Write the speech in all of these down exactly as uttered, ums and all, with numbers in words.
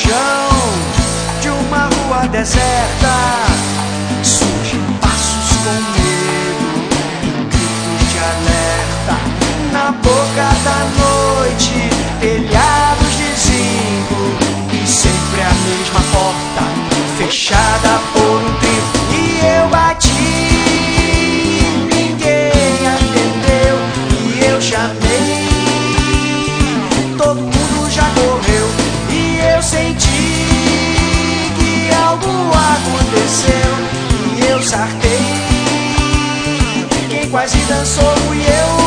chão de uma rua deserta surgem passos com medo e gritos de alerta. Na boca da noite, telhados de zinco e sempre a mesma porta fechada por um trinco. E eu bati, ninguém atendeu, e eu chamei, todo mundo já correu, e eu senti que algo aconteceu, e eu sartei, quem quase dançou fui eu.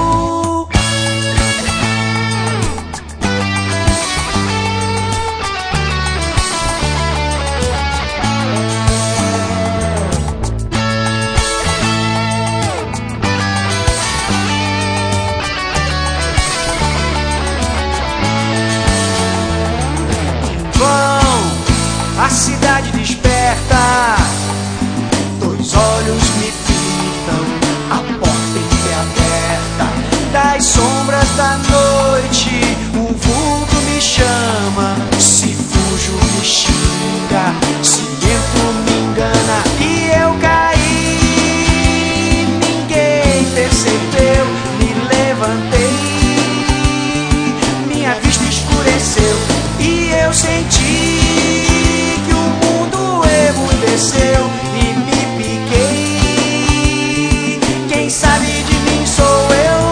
A cidade desperta, dois olhos me fitam, a porta entreaberta. Das sombras da noite, um vulto me chama. Se fujo me xinga, se entro me engana. E eu caí, ninguém percebeu. Me levantei, minha vista escureceu, e eu senti desceu e me piquei. Quem sabe de mim sou eu.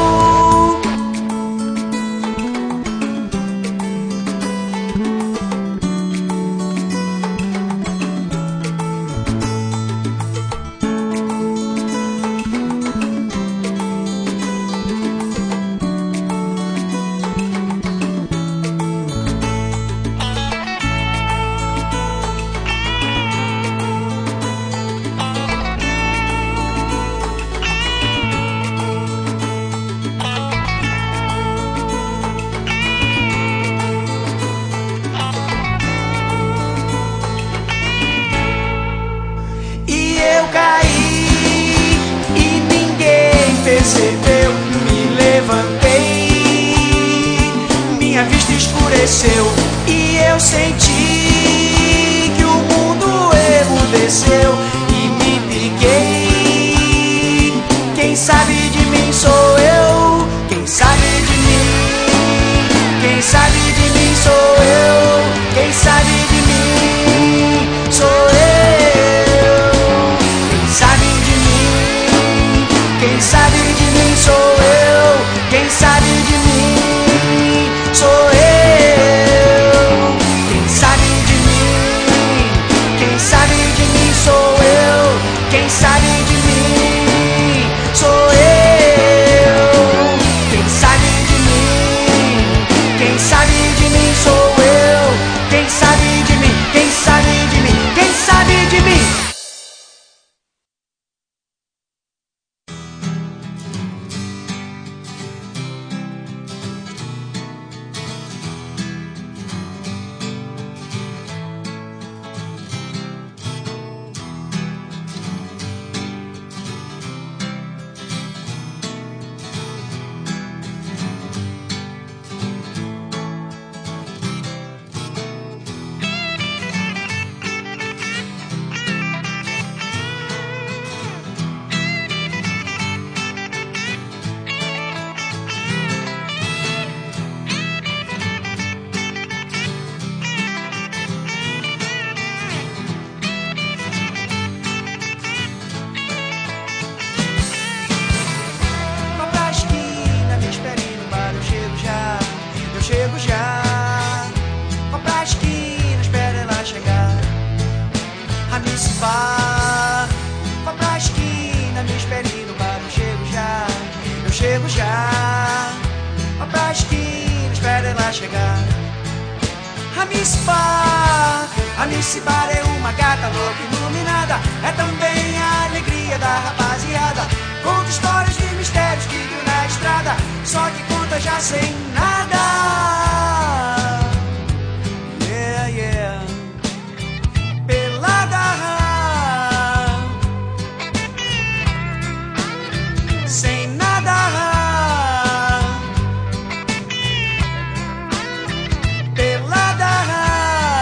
Percebeu, me levantei, minha vista escureceu, e eu senti que o mundo emudeceu e me piquei. Quem sabe de mim sou eu, quem sabe de mim, quem sabe de mim sou eu, quem sabe de mim sou eu, quem sabe de mim, quem sabe de mim sou eu, quem sabe de mim sou eu, quem sabe de mim, quem sabe de mim sou eu, quem sabe de mim sou eu, quem sabe de mim, quem sabe de mim sou eu, quem sabe de mim, quem sabe de mim, quem sabe de mim. Chego já, vou pra esquina, espera ela chegar. A me par, vou pra esquina, me espere no bar. Eu chego já, eu chego já, vou pra esquina, espera ela chegar. A me par, a me par é uma gata louca iluminada, é também a alegria da rapaziada. Conta histórias de mistérios que viu na estrada, só que conta já sem nada. Yeah, yeah. Pelada, sem nada. Pelada.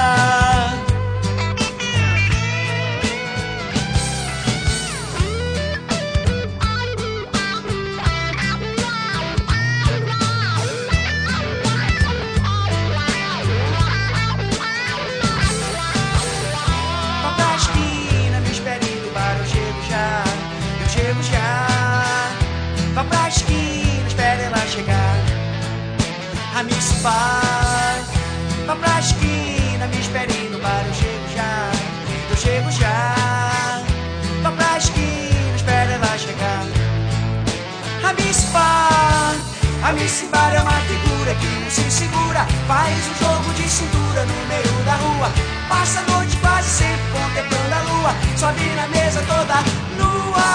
Pai. Vá pra esquina, me espere no bar, eu chego já, eu chego já. Vá pra esquina, espera ela chegar. A Miss Bar, a Miss Bar é uma figura que não se segura. Faz um jogo de cintura no meio da rua. Passa a noite quase sempre contemplando a lua. Sobe na mesa toda nua.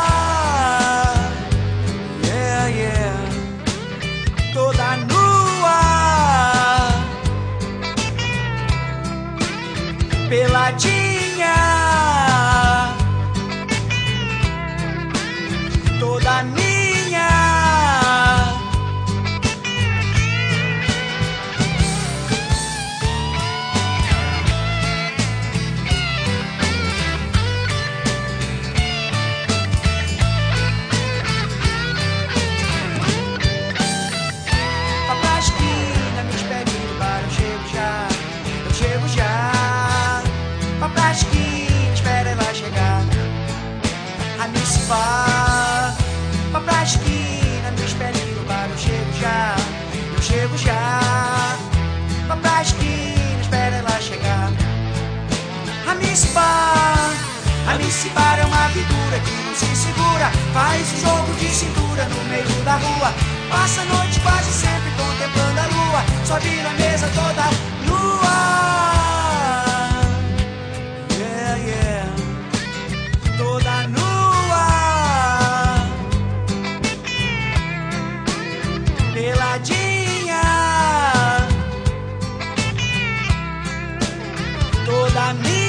Yeah, yeah. Toda nua. Peladinha. Toda minha. Vá, vá pra esquina, me espere no bar, eu chego já, eu chego já. Vá pra esquina, espera ela chegar. A Miss Bar, a Miss Bar é uma figura que não se segura. Faz um jogo de cintura no meio da rua. Passa a noite quase sempre contemplando a lua. Sobe na mesa toda nua. Yeah, yeah. Toda nua. Peladinha, toda minha.